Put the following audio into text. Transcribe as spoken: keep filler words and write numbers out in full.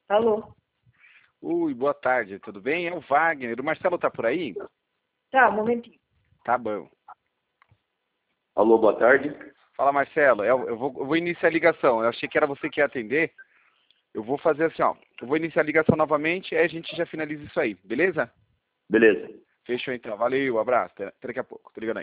Alô? Ui, boa tarde, tudo bem? É o Wagner. O Marcelo tá por aí? Tá, um momentinho. Tá bom. Alô, boa tarde. Fala, Marcelo. Eu, eu, vou, eu vou iniciar a ligação. Eu achei que era você que ia atender. Eu vou fazer assim, ó. Eu vou iniciar a ligação novamente, aí a gente já finaliza isso aí, beleza? Beleza. Fechou então. Valeu, abraço. Até, até daqui a pouco. Tô ligando aí.